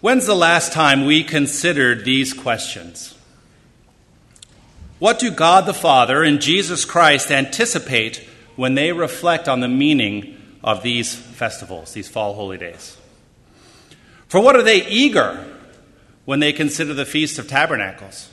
When's the last time we considered these questions? What do God the Father and Jesus Christ anticipate when they reflect on the meaning of these festivals, these fall holy days? For what are they eager when they consider the Feast of Tabernacles?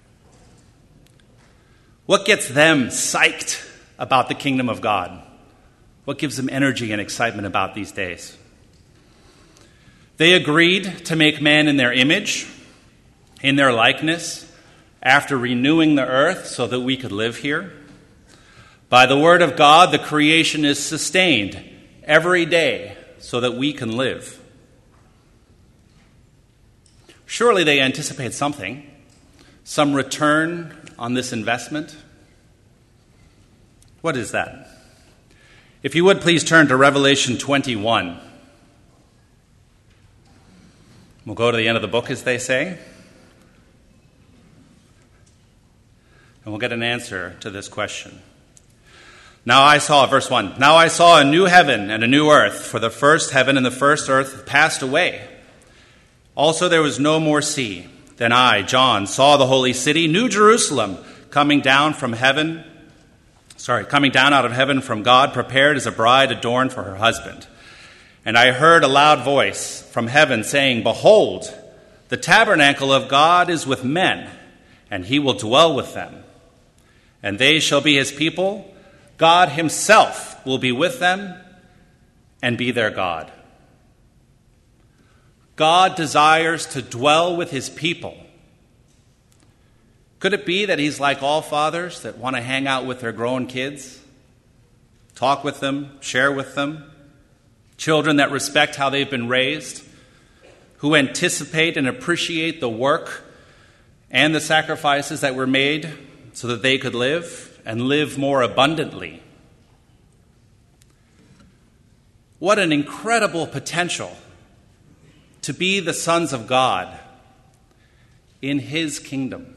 What gets them psyched about the kingdom of God? What gives them energy and excitement about these days? They agreed to make man in their image, in their likeness, after renewing the earth so that we could live here. By the word of God, the creation is sustained every day so that we can live. Surely they anticipate something, some return on this investment. What is that? If you would please turn to Revelation 21. We'll go to the end of the book, as they say, and we'll get an answer to this question. Verse 1, Now I saw a new heaven and a new earth, for the first heaven and the first earth passed away. Also there was no more sea. Then I, John, saw the holy city, New Jerusalem, coming down out of heaven from God, prepared as a bride adorned for her husband. And I heard a loud voice from heaven saying, Behold, the tabernacle of God is with men, and he will dwell with them. And they shall be his people. God himself will be with them and be their God. God desires to dwell with his people. Could it be that he's like all fathers that want to hang out with their grown kids, talk with them, share with them? Children that respect how they've been raised, who anticipate and appreciate the work and the sacrifices that were made so that they could live and live more abundantly. What an incredible potential to be the sons of God in his kingdom.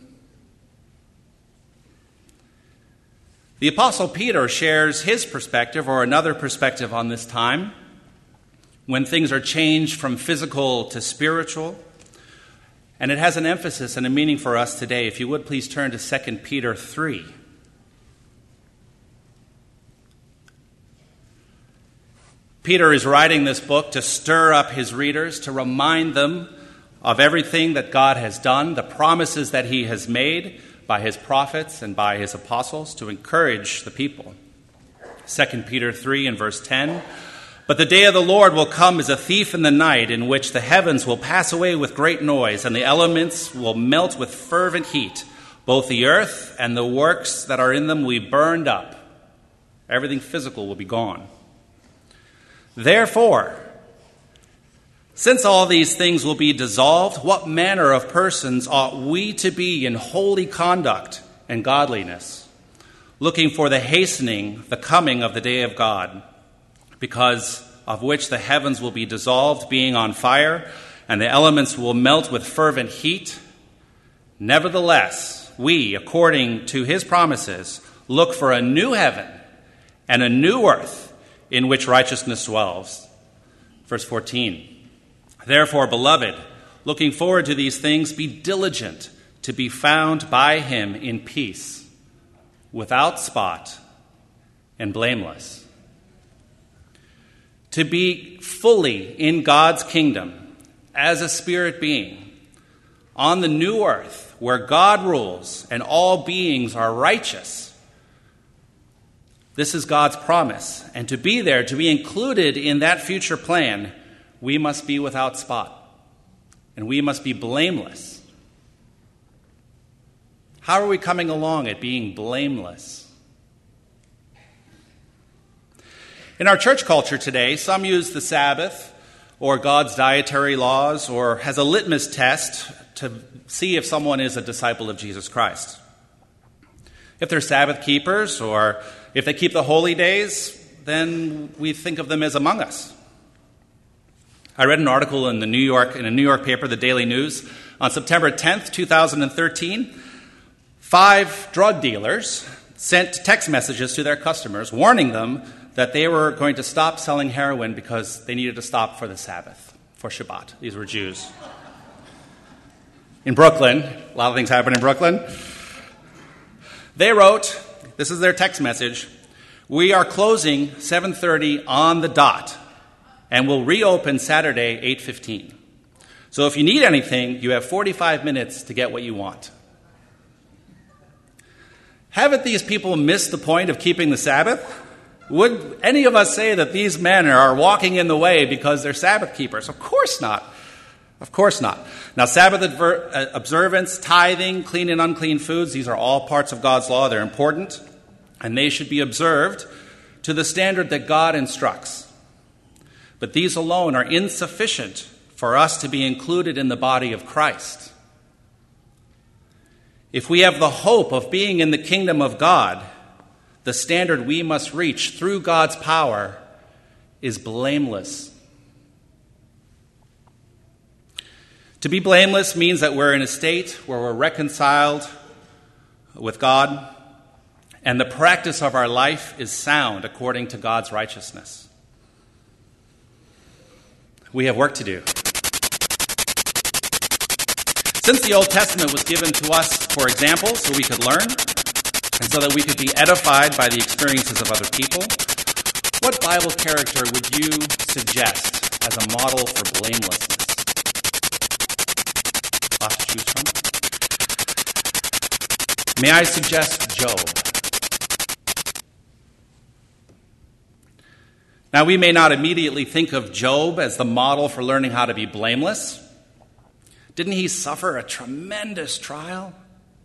The Apostle Peter shares his perspective, or another perspective, on this time when things are changed from physical to spiritual. And it has an emphasis and a meaning for us today. If you would please turn to 2 Peter 3. Peter is writing this book to stir up his readers, to remind them of everything that God has done, the promises that he has made by his prophets and by his apostles, to encourage the people. 2 Peter 3 and verse 10, But the day of the Lord will come as a thief in the night, in which the heavens will pass away with great noise, and the elements will melt with fervent heat. Both the earth and the works that are in them will be burned up. Everything physical will be gone. Therefore, since all these things will be dissolved, what manner of persons ought we to be in holy conduct and godliness, looking for the hastening, the coming of the day of God, because of which the heavens will be dissolved, being on fire, and the elements will melt with fervent heat? Nevertheless, we, according to his promises, look for a new heaven and a new earth in which righteousness dwells. Verse 14, Therefore, beloved, looking forward to these things, be diligent to be found by him in peace, without spot and blameless. To be fully in God's kingdom as a spirit being on the new earth where God rules and all beings are righteous. This is God's promise. And to be there, to be included in that future plan, we must be without spot and we must be blameless. How are we coming along at being blameless? In our church culture today, some use the Sabbath or God's dietary laws or as a litmus test to see if someone is a disciple of Jesus Christ. If they're Sabbath keepers or if they keep the holy days, then we think of them as among us. I read an article in a New York paper, the Daily News, on September 10th, 2013. 5 drug dealers sent text messages to their customers warning them that they were going to stop selling heroin because they needed to stop for the Sabbath, for Shabbat. These were Jews. in Brooklyn. A lot of things happen in Brooklyn. They wrote, this is their text message, "We are closing 7:30 on the dot and will reopen Saturday 8:15. So if you need anything, you have 45 minutes to get what you want." Haven't these people missed the point of keeping the Sabbath? Would any of us say that these men are walking in the way because they're Sabbath keepers? Of course not. Of course not. Now, Sabbath observance, tithing, clean and unclean foods, these are all parts of God's law. They're important, and they should be observed to the standard that God instructs. But these alone are insufficient for us to be included in the body of Christ. If we have the hope of being in the kingdom of God, the standard we must reach through God's power is blameless. To be blameless means that we're in a state where we're reconciled with God, and the practice of our life is sound according to God's righteousness. We have work to do. Since the Old Testament was given to us for example, so we could learn, and so that we could be edified by the experiences of other people, what Bible character would you suggest as a model for blamelessness? Lots to choose from. May I suggest Job? Now, we may not immediately think of Job as the model for learning how to be blameless. Didn't he suffer a tremendous trial?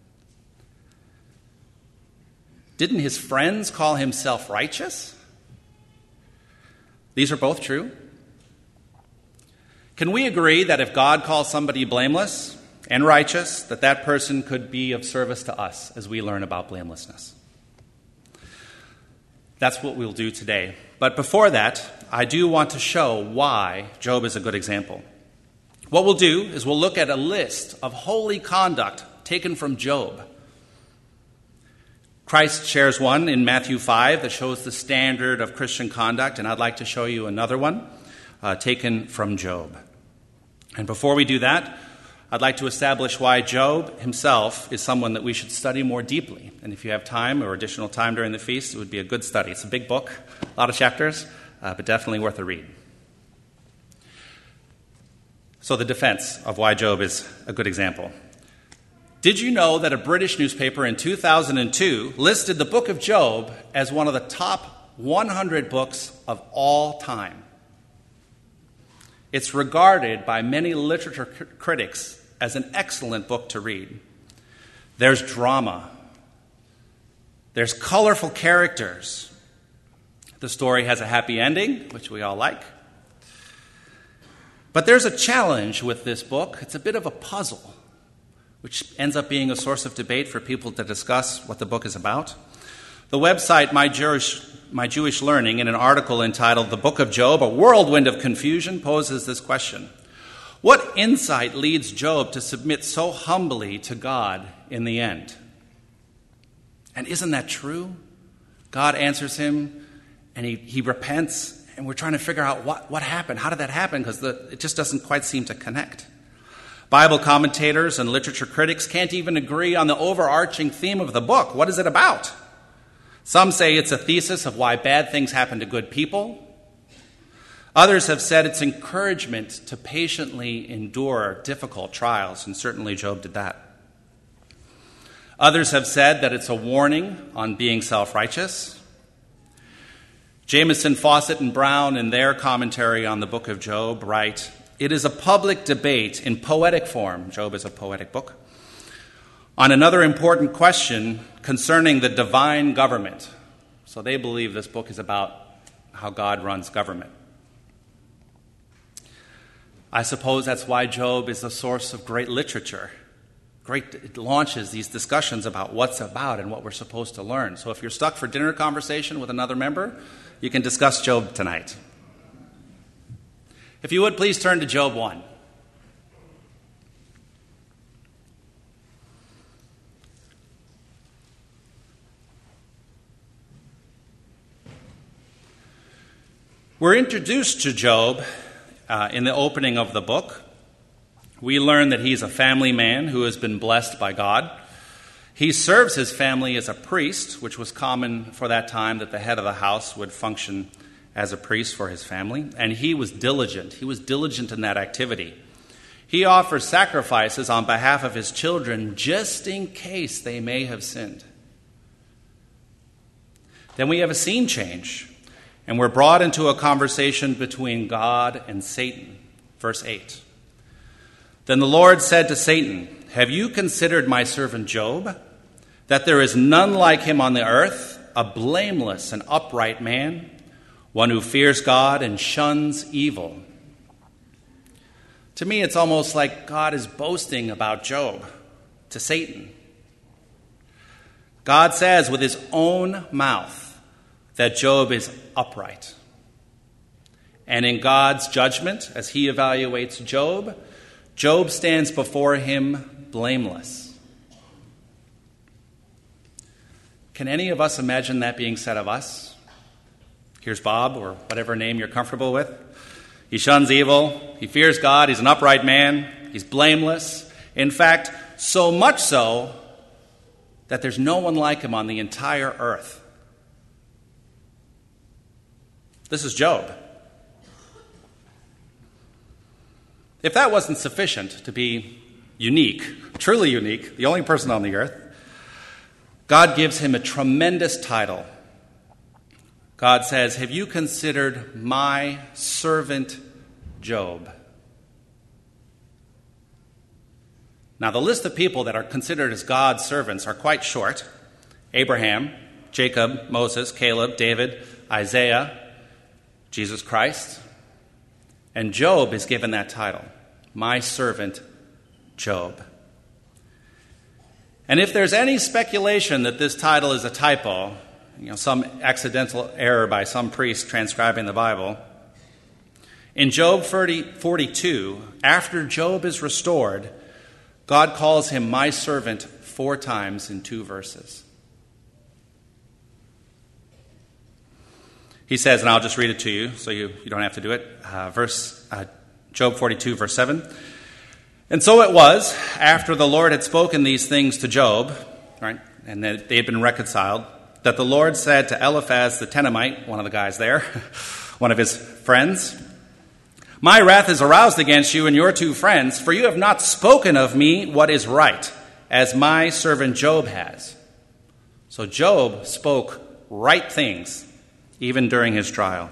Didn't his friends call him self-righteous? These are both true. Can we agree that if God calls somebody blameless and righteous, that that person could be of service to us as we learn about blamelessness? That's what we'll do today. But before that, I do want to show why Job is a good example. What we'll do is we'll look at a list of holy conduct taken from Job. Christ shares one in Matthew 5 that shows the standard of Christian conduct, and I'd like to show you another one taken from Job. And before we do that, I'd like to establish why Job himself is someone that we should study more deeply. And if you have time or additional time during the feast, it would be a good study. It's a big book, a lot of chapters, but definitely worth a read. So the defense of why Job is a good example. Did you know that a British newspaper in 2002 listed the book of Job as one of the top 100 books of all time? It's regarded by many literature critics as an excellent book to read. There's drama. There's colorful characters. The story has a happy ending, which we all like. But there's a challenge with this book. It's a bit of a puzzle, which ends up being a source of debate for people to discuss what the book is about. The website My Jewish Learning, in an article entitled "The Book of Job, A Whirlwind of Confusion," poses this question. What insight leads Job to submit so humbly to God in the end? And isn't that true? God answers him, and he repents, and we're trying to figure out what happened. How did that happen? Because it just doesn't quite seem to connect. Bible commentators and literature critics can't even agree on the overarching theme of the book. What is it about? Some say it's a thesis of why bad things happen to good people. Others have said it's encouragement to patiently endure difficult trials, and certainly Job did that. Others have said that it's a warning on being self-righteous. Jameson, Fawcett, and Brown, in their commentary on the book of Job, write, "It is a public debate in poetic form," Job is a poetic book, "on another important question concerning the divine government." So they believe this book is about how God runs government. I suppose that's why Job is a source of great literature. It launches these discussions about what's about and what we're supposed to learn. So if you're stuck for dinner conversation with another member, you can discuss Job tonight. If you would, please turn to Job 1. We're introduced to Job in the opening of the book We learn that he's a family man who has been blessed by God. He serves his family as a priest, which was common for that time, that the head of the house would function as a priest for his family. And he was diligent. He was diligent in that activity. He offers sacrifices on behalf of his children just in case they may have sinned. Then we have a scene change, and we're brought into a conversation between God and Satan. Verse 8. Then the Lord said to Satan, "Have you considered my servant Job, that there is none like him on the earth, a blameless and upright man, one who fears God and shuns evil?" To me, it's almost like God is boasting about Job to Satan. God says with his own mouth that Job is upright. And in God's judgment, as he evaluates Job, Job stands before him blameless. Can any of us imagine that being said of us? Here's Bob, or whatever name you're comfortable with. He shuns evil. He fears God. He's an upright man. He's blameless. In fact, so much so that there's no one like him on the entire earth. This is Job. If that wasn't sufficient to be unique, truly unique, the only person on the earth, God gives him a tremendous title. God says, "Have you considered my servant Job?" Now, the list of people that are considered as God's servants are quite short. Abraham, Jacob, Moses, Caleb, David, Isaiah, Jesus Christ. And Job is given that title, my servant Job. And if there's any speculation that this title is a typo, some accidental error by some priest transcribing the Bible, in Job 42, after Job is restored, God calls him my servant 4 times in 2 verses. He says, and I'll just read it to you so you don't have to do it, Job 42, verse 7. "And so it was, after the Lord had spoken these things to Job," right, and that they had been reconciled, "that the Lord said to Eliphaz the Temanite," one of the guys there, one of his friends, "My wrath is aroused against you and your 2 friends, for you have not spoken of me what is right, as my servant Job has." So Job spoke right things, even during his trial.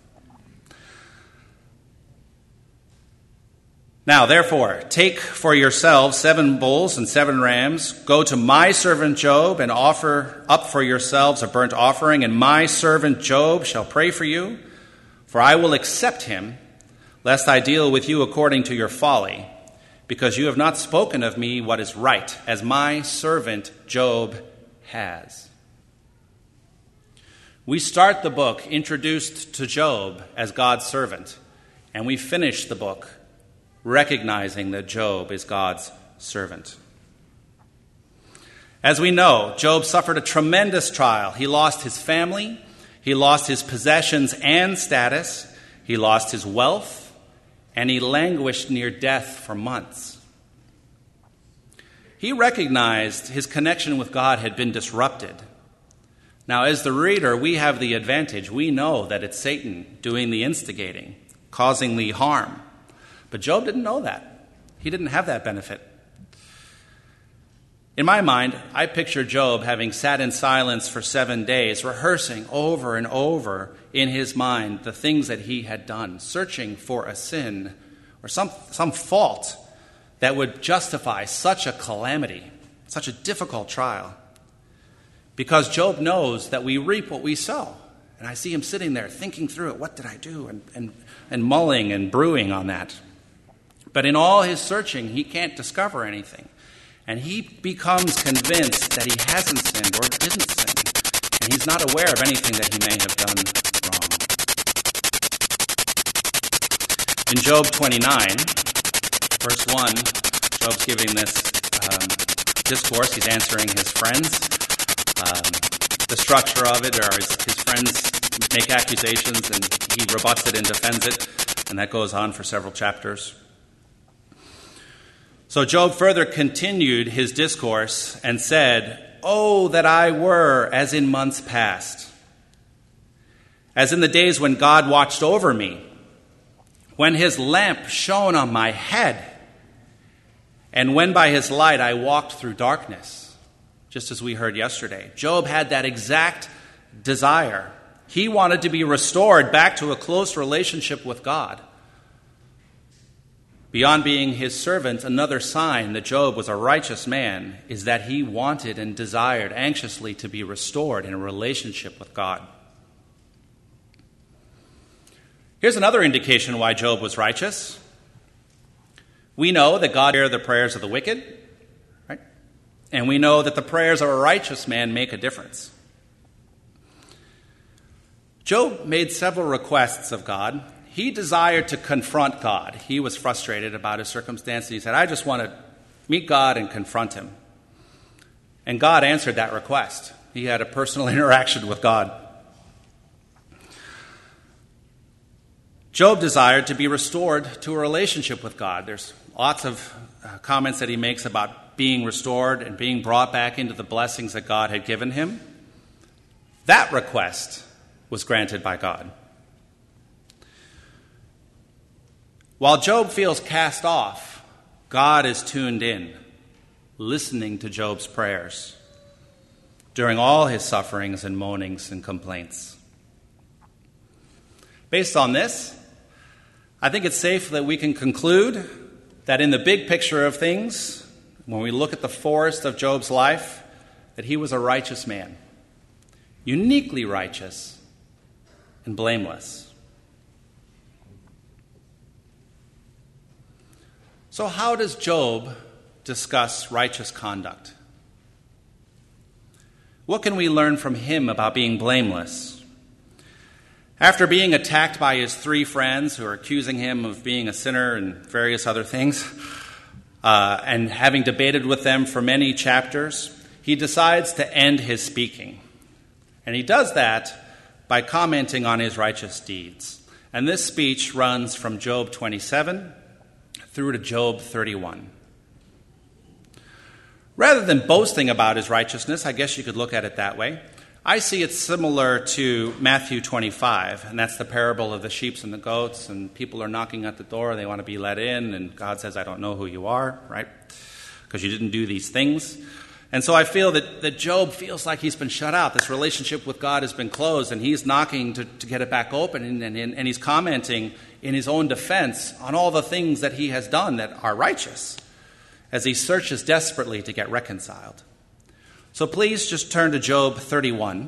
"Now, therefore, take for yourselves 7 bulls and 7 rams. Go to my servant Job and offer up for yourselves a burnt offering, and my servant Job shall pray for you, for I will accept him, lest I deal with you according to your folly, because you have not spoken of me what is right, as my servant Job has." We start the book introduced to Job as God's servant, and we finish the book recognizing that Job is God's servant. As we know, Job suffered a tremendous trial. He lost his family, he lost his possessions and status, he lost his wealth, and he languished near death for months. He recognized his connection with God had been disrupted. Now, as the reader, we have the advantage. We know that it's Satan doing the instigating, causing the harm. But Job didn't know that. He didn't have that benefit. In my mind, I picture Job having sat in silence for 7 days, rehearsing over and over in his mind the things that he had done, searching for a sin or some fault that would justify such a calamity, such a difficult trial. Because Job knows that we reap what we sow. And I see him sitting there thinking through it. What did I do? And mulling and brewing on that. But in all his searching, he can't discover anything. And he becomes convinced that he hasn't sinned or didn't sin. And he's not aware of anything that he may have done wrong. In Job 29, verse 1, Job's giving this discourse. He's answering his friends. The structure of it, or his friends make accusations and he rebuts it and defends it. And that goes on for several chapters. So Job further continued his discourse and said, "Oh, that I were as in months past, as in the days when God watched over me, when his lamp shone on my head, and when by his light I walked through darkness." Just as we heard yesterday, Job had that exact desire. He wanted to be restored back to a close relationship with God. Beyond being his servant, another sign that Job was a righteous man is that he wanted and desired anxiously to be restored in a relationship with God. Here's another indication why Job was righteous. We know that God hears the prayers of the wicked, right? And we know that the prayers of a righteous man make a difference. Job made several requests of God. He desired to confront God. He was frustrated about his circumstance. He said, "I just want to meet God and confront him." And God answered that request. He had a personal interaction with God. Job desired to be restored to a relationship with God. There's lots of comments that he makes about being restored and being brought back into the blessings that God had given him. That request was granted by God. While Job feels cast off, God is tuned in, listening to Job's prayers during all his sufferings and moanings and complaints. Based on this, I think it's safe that we can conclude that in the big picture of things, when we look at the forest of Job's life, that he was a righteous man, uniquely righteous and blameless. So how does Job discuss righteous conduct? What can we learn from him about being blameless? After being attacked by his three friends who are accusing him of being a sinner and various other things, and having debated with them for many chapters, he decides to end his speaking. And he does that by commenting on his righteous deeds. And this speech runs from Job 27 through to Job 31. Rather than boasting about his righteousness, I guess you could look at it that way, I see it similar to Matthew 25, and that's the parable of the sheep and the goats, and people are knocking at the door, they want to be let in, and God says, "I don't know who you are," right? Because you didn't do these things. And so I feel that Job feels like he's been shut out. This relationship with God has been closed, and he's knocking to get it back open, and he's commenting in his own defense on all the things that he has done that are righteous as he searches desperately to get reconciled. So please just turn to Job 31.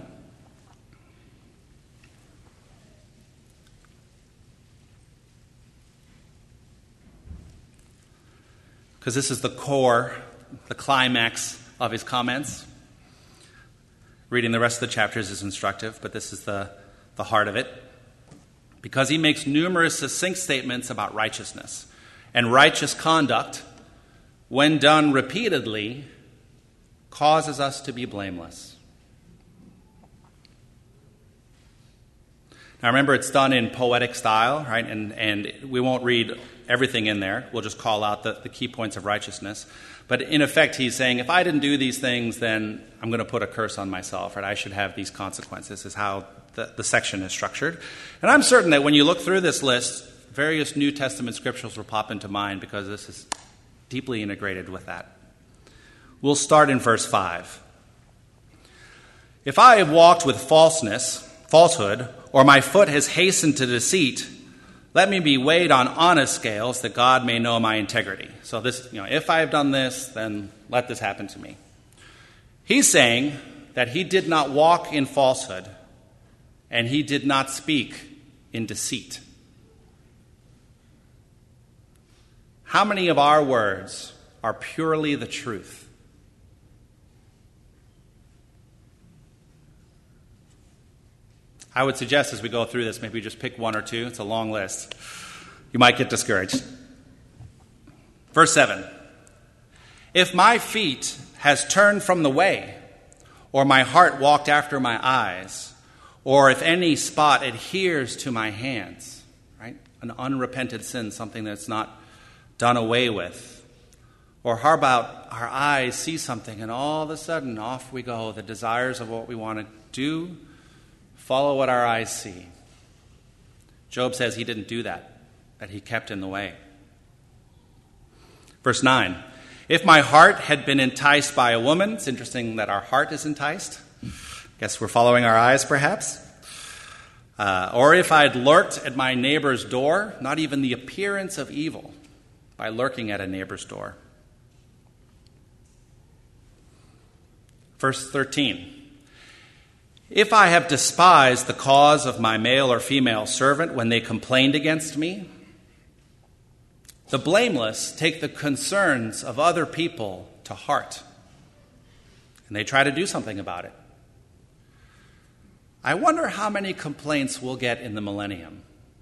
Because this is the core, the climax of his comments. Reading the rest of the chapters is instructive, but this is the heart of it. Because he makes numerous succinct statements about righteousness. And righteous conduct, when done repeatedly, causes us to be blameless. Now remember, it's done in poetic style, right? And we won't read everything in there. We'll just call out the key points of righteousness. But in effect, he's saying, if I didn't do these things, then I'm going to put a curse on myself, right? I should have these consequences. This is how the section is structured. And I'm certain that when you look through this list, various New Testament scriptures will pop into mind because this is deeply integrated with that. We'll start in verse 5. If I have walked with falsehood, or my foot has hastened to deceit, let me be weighed on honest scales that God may know my integrity. So this, if I have done this, then let this happen to me. He's saying that he did not walk in falsehood and he did not speak in deceit. How many of our words are purely the truth? I would suggest as we go through this, maybe just pick one or two. It's a long list. You might get discouraged. Verse 7. If my feet has turned from the way, or my heart walked after my eyes, or if any spot adheres to my hands, right? An unrepented sin, something that's not done away with. Or how about our eyes see something and all of a sudden off we go, the desires of what we want to do, follow what our eyes see. Job says he didn't do that he kept in the way. Verse 9, if my heart had been enticed by a woman, it's interesting that our heart is enticed. Guess we're following our eyes perhaps. Or if I had lurked at my neighbor's door, not even the appearance of evil by lurking at a neighbor's door. Verse 13, if I have despised the cause of my male or female servant when they complained against me, the blameless take the concerns of other people to heart, and they try to do something about it. I wonder how many complaints we'll get in the millennium.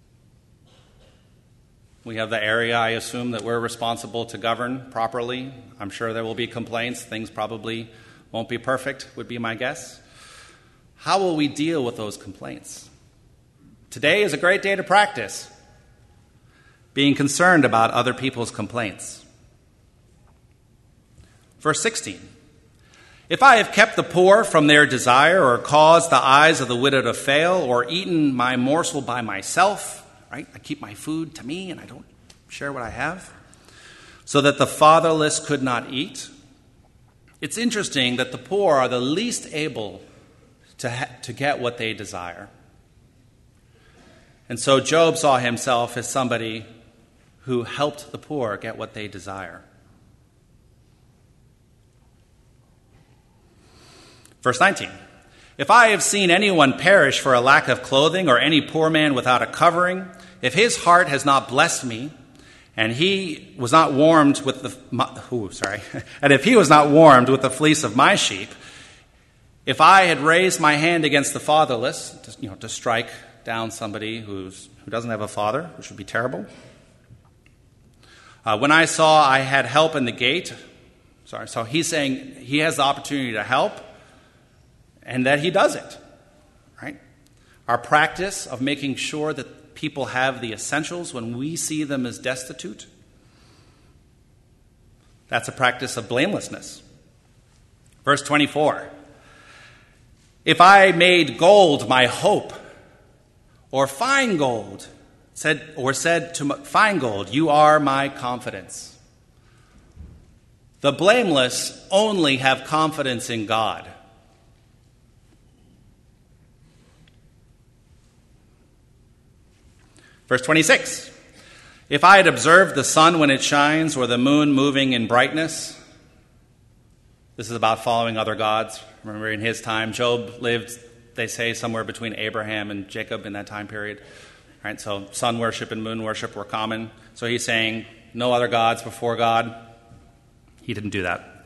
We have the area, I assume, that we're responsible to govern properly. I'm sure there will be complaints. Things probably won't be perfect, would be my guess. How will we deal with those complaints? Today is a great day to practice being concerned about other people's complaints. Verse 16, if I have kept the poor from their desire or caused the eyes of the widow to fail or eaten my morsel by myself, right? I keep my food to me and I don't share what I have, so that the fatherless could not eat. It's interesting that the poor are the least able to get what they desire. And so Job saw himself as somebody who helped the poor get what they desire. Verse 19, if I have seen anyone perish for a lack of clothing or any poor man without a covering, if his heart has not blessed me, and he was not warmed with and if he was not warmed with the fleece of my sheep, if I had raised my hand against the fatherless, to strike down somebody who doesn't have a father, which would be terrible. When I saw I had help in the gate, so he's saying he has the opportunity to help, and that he does it, right? Our practice of making sure that people have the essentials when we see them as destitute, that's a practice of blamelessness. Verse 24, if I made gold my hope, or fine gold, said to fine gold, you are my confidence. The blameless only have confidence in God. Verse 26, if I had observed the sun when it shines or the moon moving in brightness, this is about following other gods. Remember, in his time, Job lived, they say, somewhere between Abraham and Jacob in that time period. Right? So sun worship and moon worship were common. So he's saying, no other gods before God. He didn't do that.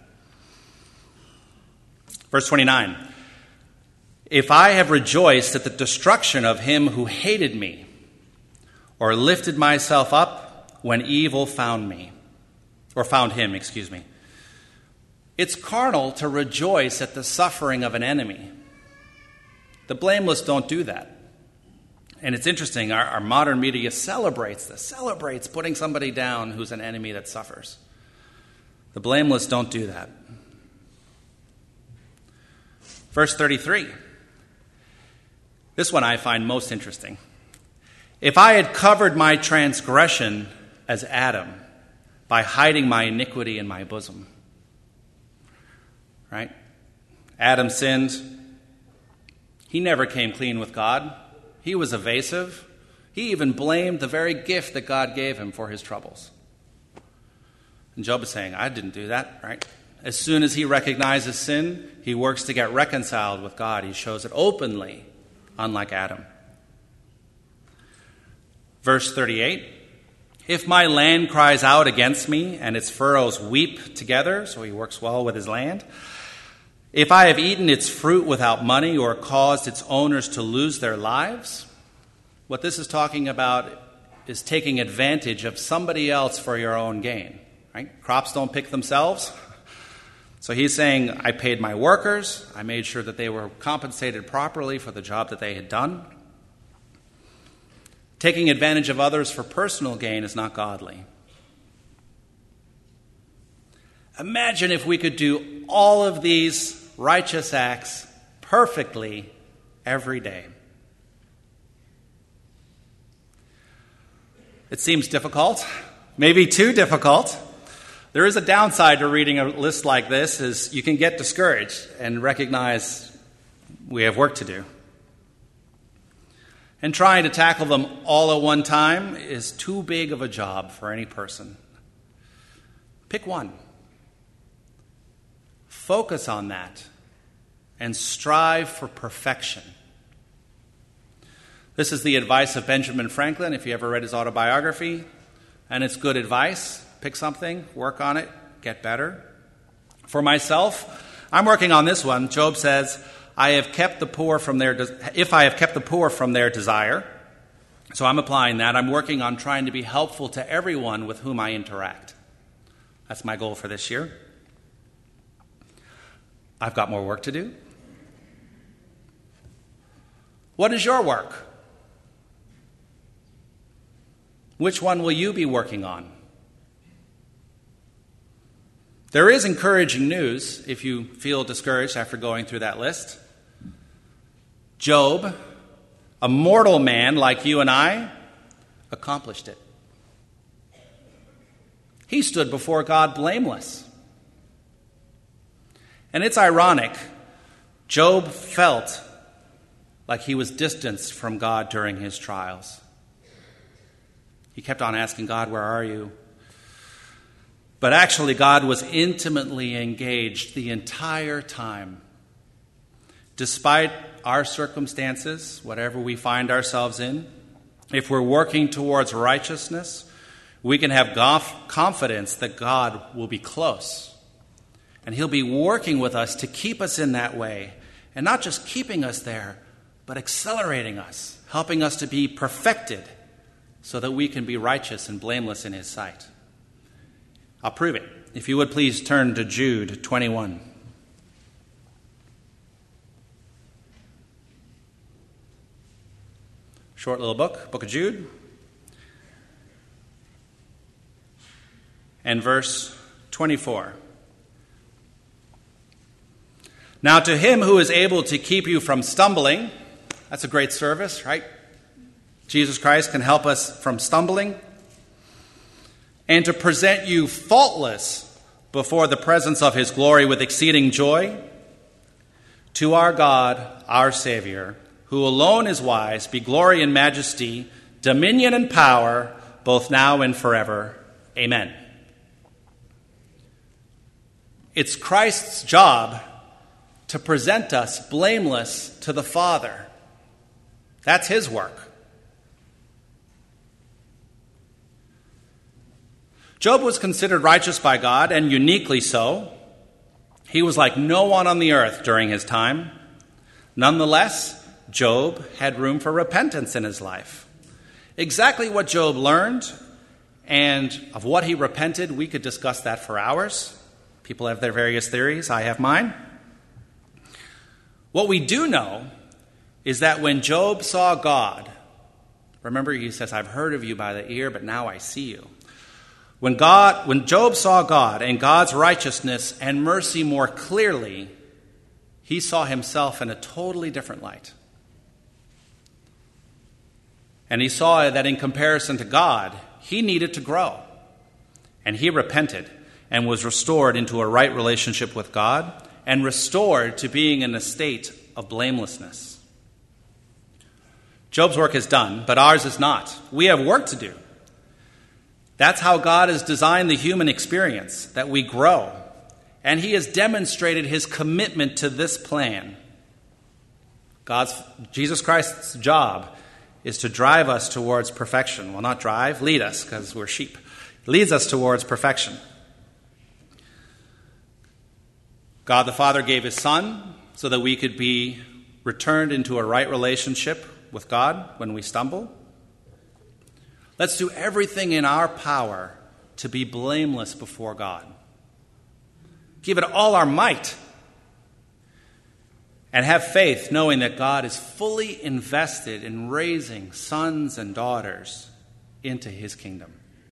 Verse 29, if I have rejoiced at the destruction of him who hated me, or lifted myself up when evil found me, or found him, It's carnal to rejoice at the suffering of an enemy. The blameless don't do that. And it's interesting, our modern media celebrates putting somebody down who's an enemy that suffers. The blameless don't do that. Verse 33. This one I find most interesting. If I had covered my transgression as Adam by hiding my iniquity in my bosom. Right? Adam sinned. He never came clean with God. He was evasive. He even blamed the very gift that God gave him for his troubles. And Job is saying, I didn't do that, right? As soon as he recognizes sin, he works to get reconciled with God. He shows it openly, unlike Adam. Verse 38, if my land cries out against me and its furrows weep together, so he works well with his land, if I have eaten its fruit without money or caused its owners to lose their lives, what this is talking about is taking advantage of somebody else for your own gain. Right? Crops don't pick themselves. So he's saying, I paid my workers. I made sure that they were compensated properly for the job that they had done. Taking advantage of others for personal gain is not godly. Imagine if we could do all of these righteous acts perfectly every day. It seems difficult, maybe too difficult. There is a downside to reading a list like this, is you can get discouraged and recognize we have work to do. And trying to tackle them all at one time is too big of a job for any person. Pick one. Focus on that and strive for perfection. This is the advice of Benjamin Franklin, if you ever read his autobiography, and it's good advice. Pick something, work on it, get better. For myself, I'm working on this one. Job says, if I have kept the poor from their desire, so I'm applying that. I'm working on trying to be helpful to everyone with whom I interact. That's my goal for this year. I've got more work to do. What is your work? Which one will you be working on? There is encouraging news if you feel discouraged after going through that list. Job, a mortal man like you and I, accomplished it. He stood before God blameless. And it's ironic, Job felt like he was distanced from God during his trials. He kept on asking God, where are you? But actually, God was intimately engaged the entire time. Despite our circumstances, whatever we find ourselves in, if we're working towards righteousness, we can have confidence that God will be close. And He'll be working with us to keep us in that way. And not just keeping us there, but accelerating us, helping us to be perfected so that we can be righteous and blameless in His sight. I'll prove it. If you would please turn to Jude 21. Short little book of Jude. And verse 24. Now to Him who is able to keep you from stumbling, that's a great service, right? Jesus Christ can help us from stumbling, and to present you faultless before the presence of His glory with exceeding joy. To our God, our Savior, who alone is wise, be glory and majesty, dominion and power, both now and forever. Amen. It's Christ's job to present us blameless to the Father. That's His work. Job was considered righteous by God, and uniquely so. He was like no one on the earth during his time. Nonetheless, Job had room for repentance in his life. Exactly what Job learned and of what he repented, we could discuss that for hours. People have their various theories. I have mine. What we do know is that when Job saw God, remember he says, I've heard of you by the ear, but now I see you. When Job saw God and God's righteousness and mercy more clearly, he saw himself in a totally different light. And he saw that in comparison to God, he needed to grow. And he repented and was restored into a right relationship with God and restored to being in a state of blamelessness. Job's work is done, but ours is not. We have work to do. That's how God has designed the human experience, that we grow. And He has demonstrated His commitment to this plan. Jesus Christ's job is to drive us towards perfection. Well, not drive, lead us, because we're sheep. He leads us towards perfection. God the Father gave His Son so that we could be returned into a right relationship with God when we stumble. Let's do everything in our power to be blameless before God. Give it all our might. And have faith knowing that God is fully invested in raising sons and daughters into His kingdom.